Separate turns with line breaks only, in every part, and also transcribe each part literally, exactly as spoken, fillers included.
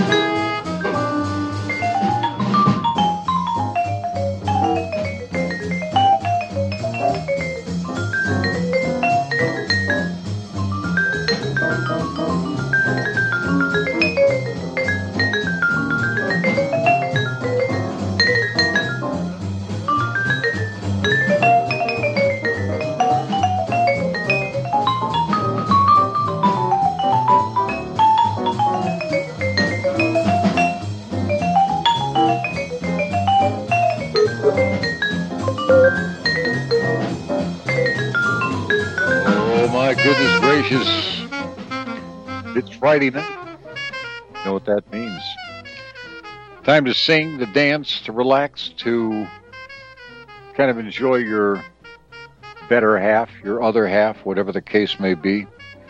Goodness gracious. It's Friday night. You know what that means. Time to sing, to dance, to relax, to kind of enjoy your better half, your other half, whatever the case may be.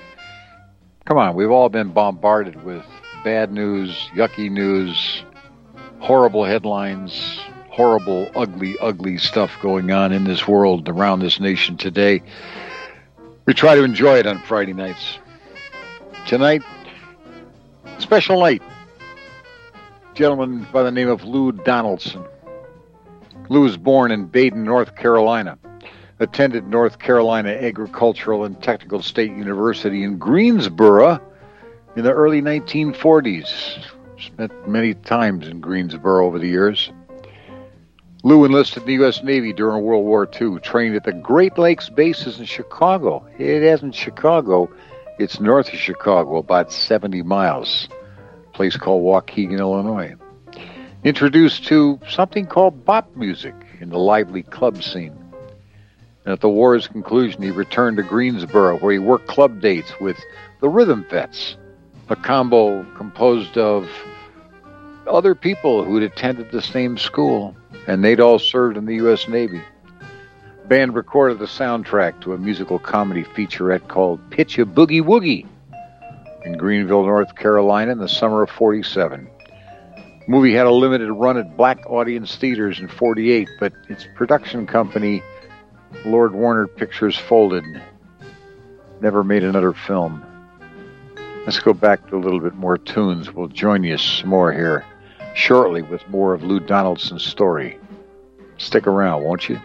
Come on, we've all been bombarded with bad news, yucky news, horrible headlines, horrible, ugly, ugly stuff going on in this world, around this nation today. We try to enjoy it on Friday nights. Tonight, special night. Gentleman by the name of Lou Donaldson. Lou was born in Baden, North Carolina. Attended North Carolina Agricultural and Technical State University in Greensboro in the early nineteen forties. Spent many times in Greensboro over the years. Lou enlisted in the U S Navy during World War Two, trained at the Great Lakes bases in Chicago. It isn't Chicago, it's north of Chicago, about seventy miles. A place called Waukegan, Illinois. Introduced to something called bop music in the lively club scene. And at the war's conclusion, he returned to Greensboro, where he worked club dates with the Rhythm Vets, a combo composed of other people who'd attended the same school, and they'd all served in the U S Navy. The band recorded the soundtrack to a musical comedy featurette called Pitch a Boogie Woogie in Greenville, North Carolina in the summer of forty-seven. The movie had a limited run at black audience theaters in forty-eight, but its production company, Lord Warner Pictures, folded. Never made another film. Let's go back to a little bit more tunes. We'll join you some more here shortly with more of Lou Donaldson's story. Stick around, won't you?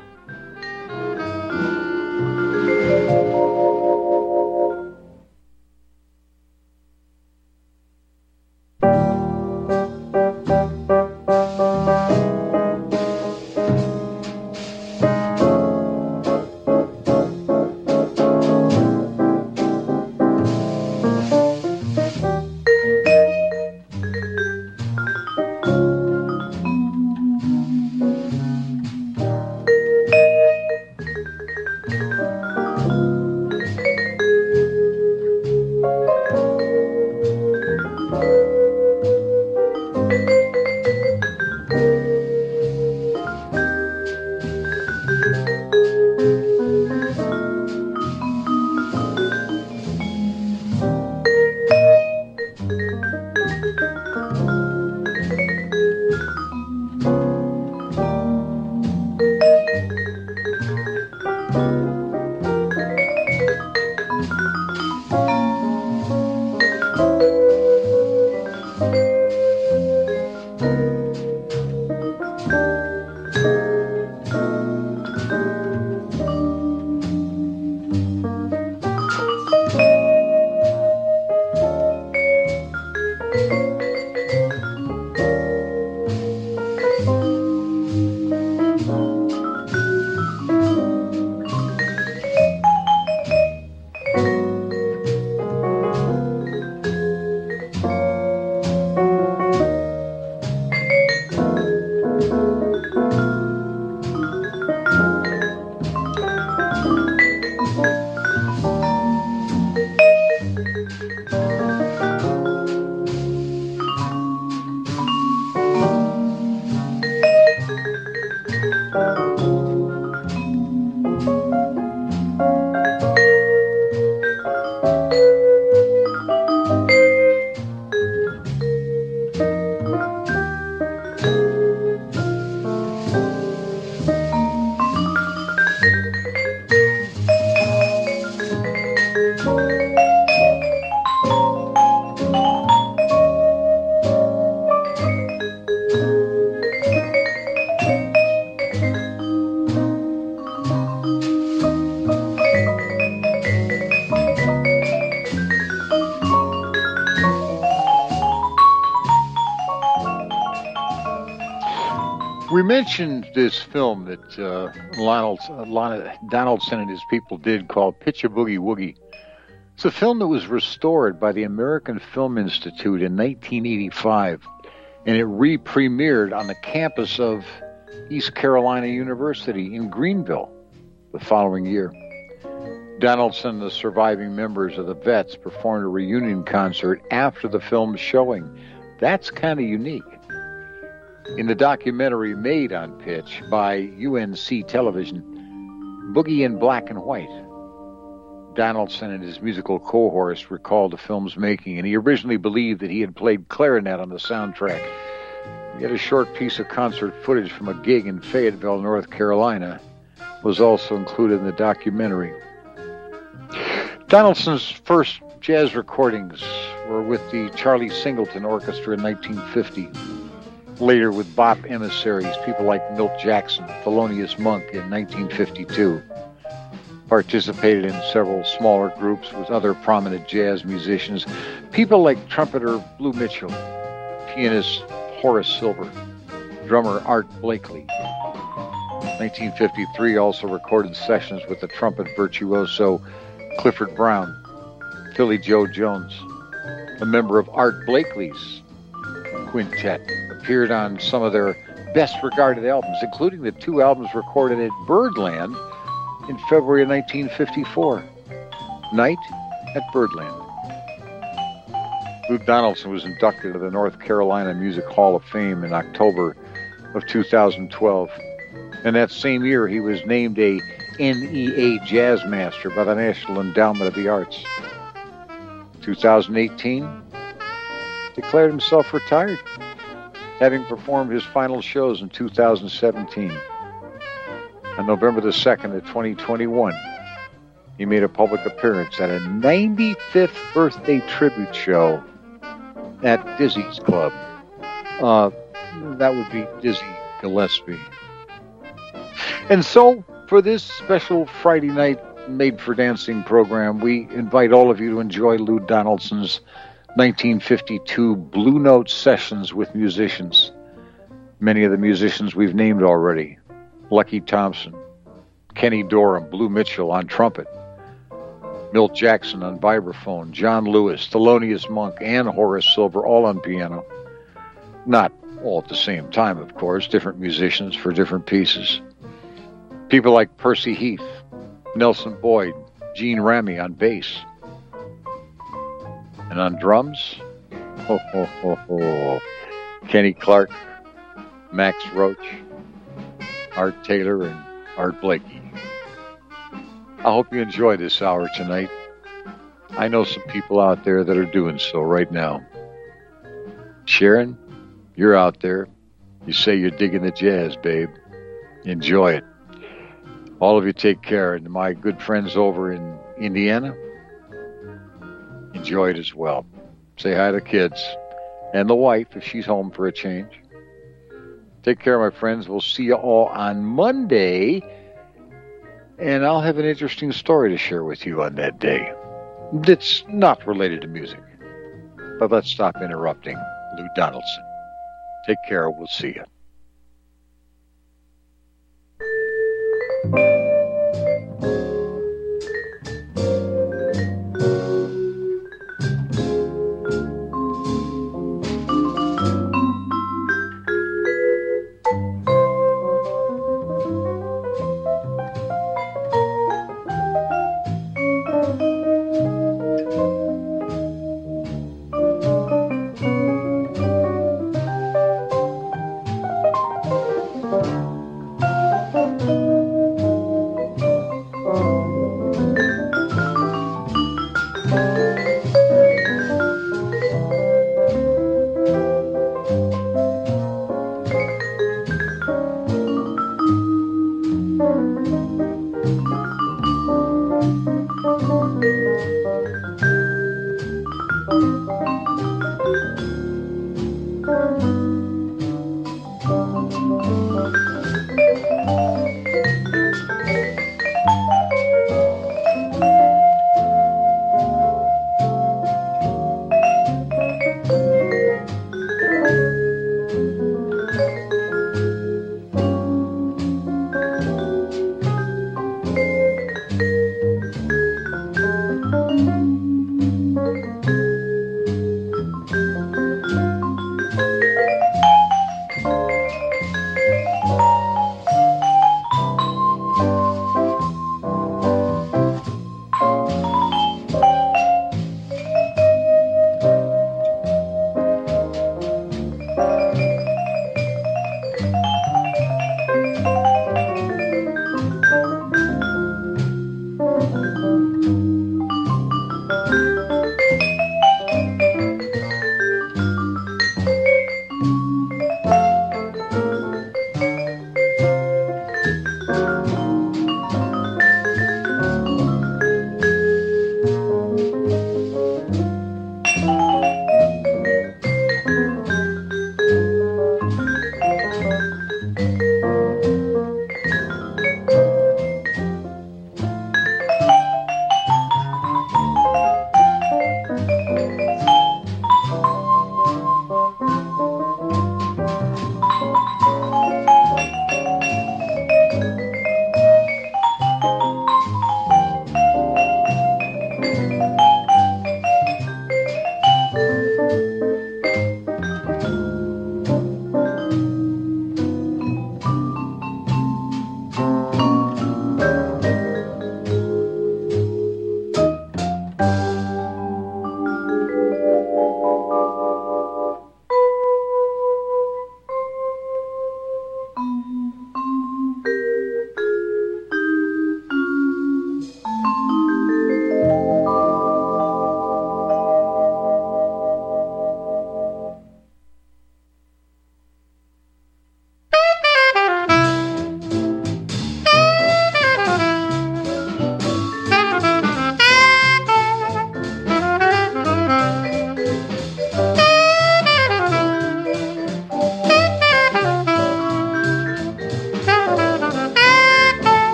We mentioned this film that uh, Lionel, uh, Lionel Donaldson and his people did called Pitch a Boogie Woogie. It's a film that was restored by the American Film Institute in nineteen eighty-five, and it re-premiered on the campus of East Carolina University in Greenville the following year. Donaldson and the surviving members of the Vets performed a reunion concert after the film's showing. That's kind of unique. In the documentary made on Pitch by U N C Television, Boogie in Black and White, Donaldson and his musical cohorts recalled the film's making, and he originally believed that he had played clarinet on the soundtrack. Yet a short piece of concert footage from a gig in Fayetteville, North Carolina, was also included in the documentary. Donaldson's first jazz recordings were with the Charlie Singleton Orchestra in nineteen fifty. Later with bop emissaries, people like Milt Jackson, Thelonious Monk in nineteen fifty-two. Participated in several smaller groups with other prominent jazz musicians, people like trumpeter Blue Mitchell, pianist Horace Silver, drummer Art Blakey. nineteen fifty-three also recorded sessions with the trumpet virtuoso Clifford Brown, Philly Joe Jones, a member of Art Blakey's quintet, appeared on some of their best-regarded albums, including the two albums recorded at Birdland in February of nineteen fifty-four, Night at Birdland. Lou Donaldson was inducted to the North Carolina Music Hall of Fame in October of two thousand twelve, and that same year he was named a N E A Jazz Master by the National Endowment of the Arts. two thousand eighteen, declared himself retired, having performed his final shows in two thousand seventeen. On November the second of twenty twenty-one, he made a public appearance at a ninety-fifth birthday tribute show at Dizzy's Club. Uh, that would be Dizzy Gillespie. And so, for this special Friday night Made for Dancing program, we invite all of you to enjoy Lou Donaldson's nineteen fifty-two Blue Note sessions with musicians. Many of the musicians we've named already: Lucky Thompson, Kenny Dorham, Blue Mitchell on trumpet, Milt Jackson on vibraphone, John Lewis, Thelonious Monk, and Horace Silver, all on piano. Not all at the same time, of course, different musicians for different pieces. People like Percy Heath, Nelson Boyd, Gene Ramey on bass. And on drums, ho, ho, ho, ho, Kenny Clark, Max Roach, Art Taylor, and Art Blakey. I hope you enjoy this hour tonight. I know some people out there that are doing so right now. Sharon, you're out there. You say you're digging the jazz, babe. Enjoy it. All of you take care. And my good friends over in Indiana, enjoy it as well. Say hi to kids and the wife if she's home for a change. Take care, my friends. We'll see you all on Monday, and I'll have an interesting story to share with you on that day. It's not related to music, but let's stop interrupting Lou Donaldson. Take care. We'll see you.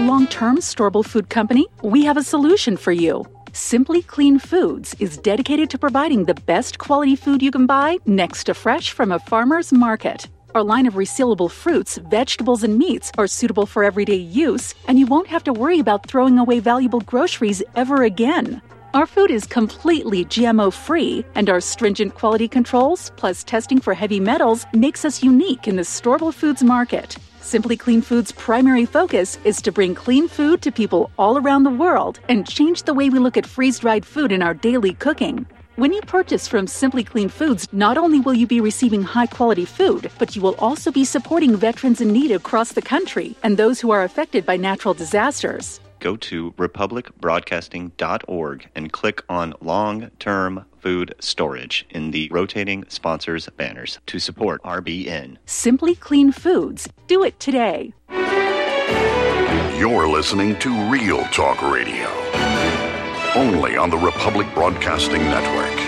long-term storable food company? We have a solution for you. Simply Clean Foods is dedicated to providing the best quality food you can buy next to fresh from a farmer's market. Our line of resealable fruits, vegetables, and meats are suitable for everyday use, and you won't have to worry about throwing away valuable groceries ever again. Our food is completely G M O-free, and our stringent quality controls, plus testing for heavy metals, makes us unique in the storable foods market. Simply Clean Foods' primary focus is to bring clean food to people all around the world and change the way we look at freeze-dried food in our daily cooking. When you purchase from Simply Clean Foods, not only will you be receiving high-quality food, but you will also be supporting veterans in need across the country and those who are affected by natural disasters.
Go to republic broadcasting dot org and click on Long-Term Food Storage in the rotating sponsors banners to support R B N.
Simply Clean Foods. Do it today.
You're listening to Real Talk Radio, only on the Republic Broadcasting Network.